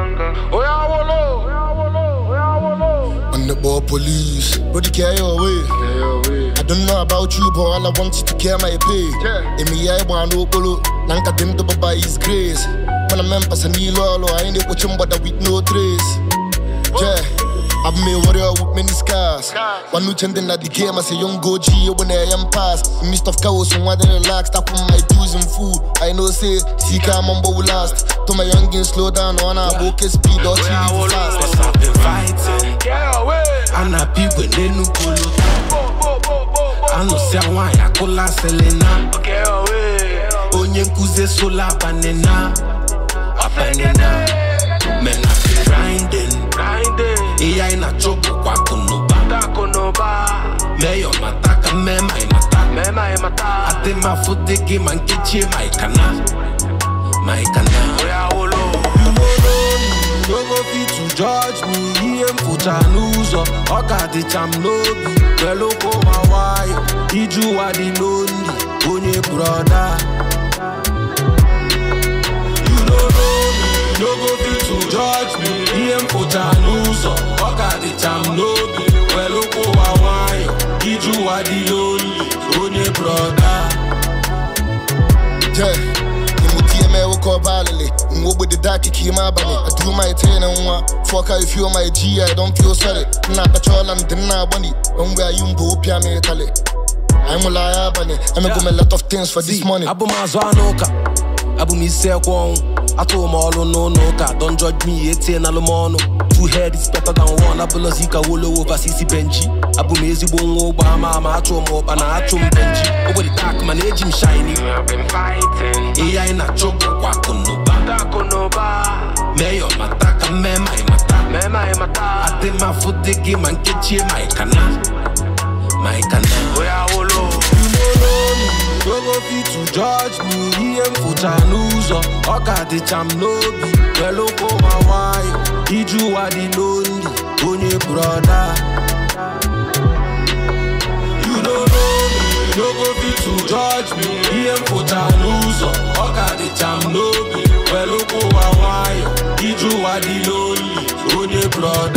On the ball police, but you carry your way. I don't know about you, but all I want you to care my pay. In me, I want no polo, Nanka them to buy his grace. When I'm members and Nilo, I ain't watching but with no trace. I've made warrior with many scars. One new chandin at the game, I say young Goji when I am past. Mist of chaos and water relaxed. Up on my dues and food. I know say, see come on will last. To my youngin slow down on our book speed or chili fast. Cause I've been fighting. I'm not people they no polo. I know say why I call la selena. Onye kuze sola banana. Apanena. Men I've been grinding. AI na chopo kwa konoba. Meyo mataka mema imata. Ate mafutiki mankichi maikana. You no go fit to judge me. He ain't put a news up. Oka the cham lobby. Well oko mawayo. Iju wa di lonely. Onye brother. You no know me. No go fit to judge me. He ain't put a news up. Oka the cham lobby. Well oko mawayo. Iju wa di lonely. Onye brother. I woke up violently. What with the dark, keep my body. I do my 10 and 1. Fuck how you feel my G, I don't feel sorry. Not patrol and deny bunny. When we are young, Bopia Metale. I'm a liar, bunny. I'm a lot of things for this money. Abu Mazanoka. Abu Misequon. I told them all no noka. Don't judge me, 18 Alamono. Two head is better than one. Abu Lazika Wolo over CC Benji. Abu Mezi Bongo, Bama, Macho Mop, and Achum Benji. Over the dark man, age him shiny. I've been fighting. AI na choco kwa konoba. Meyo mataka mema imata. Ate mafutiki mankichi maikana. Oya wolo. You know me. No go fit to judge me. He ain't put a news up. Oka the cham lobby. Well oko mawayo. Iju wa di lonely. Onye brother. You don't know me. No go fit to judge me. He ain't put a news up. Oka the cham lobby. Well oko mawayo. Iju wa di lonely. Onye brother.